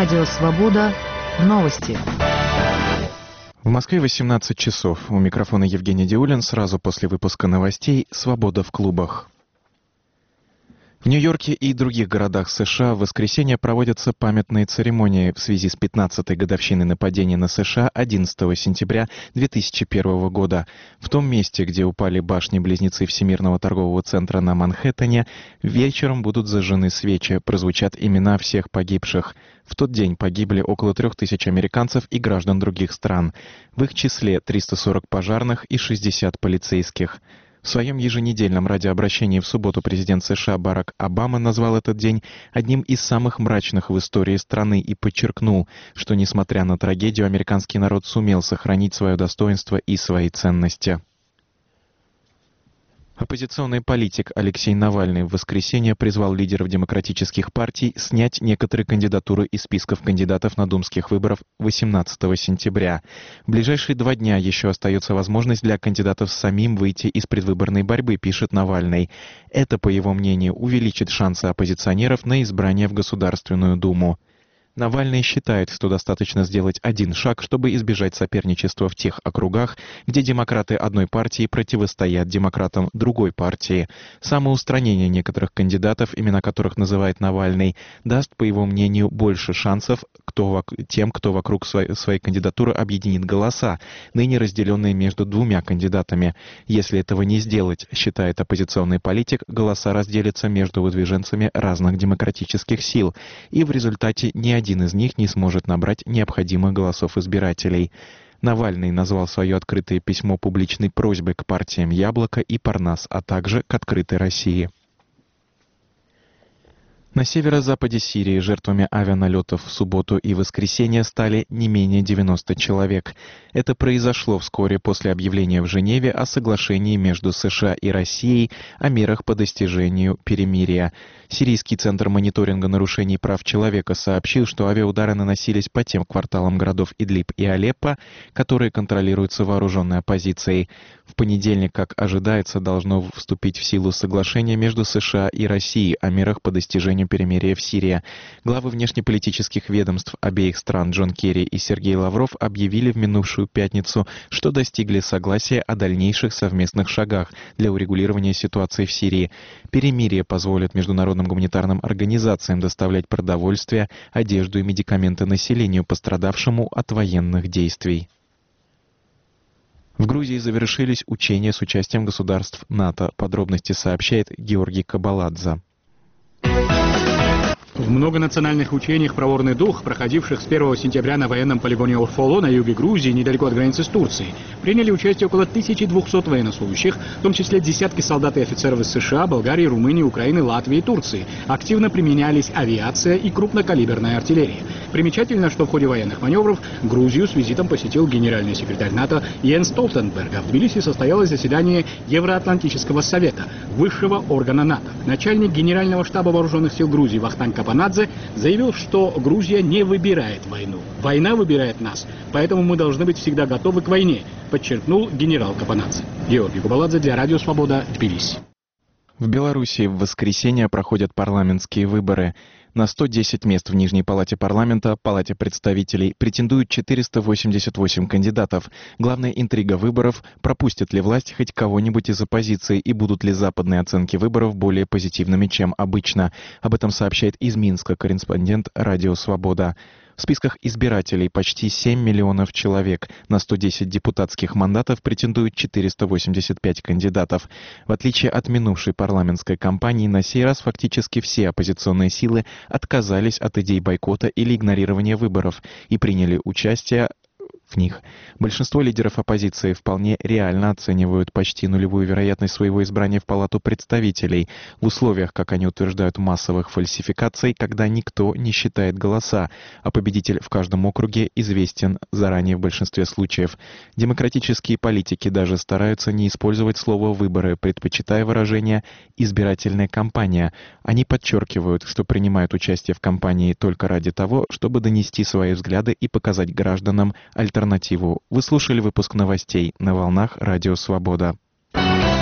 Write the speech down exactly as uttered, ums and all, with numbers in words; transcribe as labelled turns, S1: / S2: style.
S1: Радио «Свобода». Новости.
S2: В Москве восемнадцать часов. У микрофона Евгений Диулин. Сразу после выпуска новостей «Свобода в клубах». В Нью-Йорке и других городах США в воскресенье проводятся памятные церемонии в связи с пятнадцатой годовщиной нападения на США одиннадцатого сентября две тысячи первого года. В том месте, где упали башни-близнецы Всемирного торгового центра на Манхэттене, вечером будут зажжены свечи, прозвучат имена всех погибших. В тот день погибли около трех тысяч американцев и граждан других стран. В их числе триста сорок пожарных и шестьдесят полицейских. В своем еженедельном радиообращении в субботу президент США Барак Обама назвал этот день одним из самых мрачных в истории страны и подчеркнул, что, несмотря на трагедию, американский народ сумел сохранить свое достоинство и свои ценности. Оппозиционный политик Алексей Навальный в воскресенье призвал лидеров демократических партий снять некоторые кандидатуры из списков кандидатов на думских выборах восемнадцатого сентября. В ближайшие два дня еще остается возможность для кандидатов самим выйти из предвыборной борьбы, пишет Навальный. Это, по его мнению, увеличит шансы оппозиционеров на избрание в Государственную Думу. Навальный считает, что достаточно сделать один шаг, чтобы избежать соперничества в тех округах, где демократы одной партии противостоят демократам другой партии. Самоустранение некоторых кандидатов, имена которых называет Навальный, даст, по его мнению, больше шансов кто, тем, кто вокруг своей, своей кандидатуры объединит голоса, ныне разделенные между двумя кандидатами. Если этого не сделать, считает оппозиционный политик, голоса разделятся между выдвиженцами разных демократических сил, и в результате ни один Один из них не сможет набрать необходимых голосов избирателей. Навальный назвал свое открытое письмо публичной просьбой к партиям «Яблоко» и «Парнас», а также к «Открытой России». На северо-западе Сирии жертвами авианалетов в субботу и воскресенье стали не менее девяноста человек. Это произошло вскоре после объявления в Женеве о соглашении между США и Россией о мерах по достижению перемирия. Сирийский центр мониторинга нарушений прав человека сообщил, что авиаудары наносились по тем кварталам городов Идлиб и Алеппо, которые контролируются вооруженной оппозицией. В понедельник, как ожидается, должно вступить в силу соглашение между США и Россией о мерах по достижению перемирия в Сирии. Главы внешнеполитических ведомств обеих стран Джон Керри и Сергей Лавров объявили в минувшую пятницу, что достигли согласия о дальнейших совместных шагах для урегулирования ситуации в Сирии. Перемирие позволит международным гуманитарным организациям доставлять продовольствие, одежду и медикаменты населению, пострадавшему от военных действий. В Грузии завершились учения с участием государств НАТО. Подробности сообщает Георгий Кабаладзе.
S3: В многонациональных учениях «Проворный дух», проходивших с первого сентября на военном полигоне Урфоло на юге Грузии, недалеко от границы с Турцией, приняли участие около тысячи двухсот военнослужащих, в том числе десятки солдат и офицеров из США, Болгарии, Румынии, Украины, Латвии и Турции. Активно применялись авиация и крупнокалиберная артиллерия. Примечательно, что в ходе военных маневров Грузию с визитом посетил генеральный секретарь НАТО Йенс Столтенберг, а в Тбилиси состоялось заседание Евроатлантического совета, высшего органа НАТО. Начальник Генерального штаба вооруженных сил Грузии Вахтанг Капанадзе заявил, что Грузия не выбирает войну. Война выбирает нас, поэтому мы должны быть всегда готовы к войне, подчеркнул генерал Капанадзе. Георгий Кабаладзе для Радио Свобода, Тбилиси.
S2: В Белоруссии в воскресенье проходят парламентские выборы. На сто десять мест в Нижней палате парламента, Палате представителей, претендуют четыреста восемьдесят восемь кандидатов. Главная интрига выборов – пропустит ли власть хоть кого-нибудь из оппозиции и будут ли западные оценки выборов более позитивными, чем обычно. Об этом сообщает из Минска корреспондент «Радио Свобода». В списках избирателей почти семь миллионов человек. На сто десять депутатских мандатов претендуют четыреста восемьдесят пять кандидатов. В отличие от минувшей парламентской кампании, на сей раз фактически все оппозиционные силы отказались от идей бойкота или игнорирования выборов и приняли участие в них. Большинство лидеров оппозиции вполне реально оценивают почти нулевую вероятность своего избрания в Палату представителей в условиях, как они утверждают, массовых фальсификаций, когда никто не считает голоса, а победитель в каждом округе известен заранее в большинстве случаев. Демократические политики даже стараются не использовать слово «выборы», предпочитая выражение «избирательная кампания». Они подчеркивают, что принимают участие в кампании только ради того, чтобы донести свои взгляды и показать гражданам альтернативу. Вы слушали выпуск новостей на волнах Радио Свобода.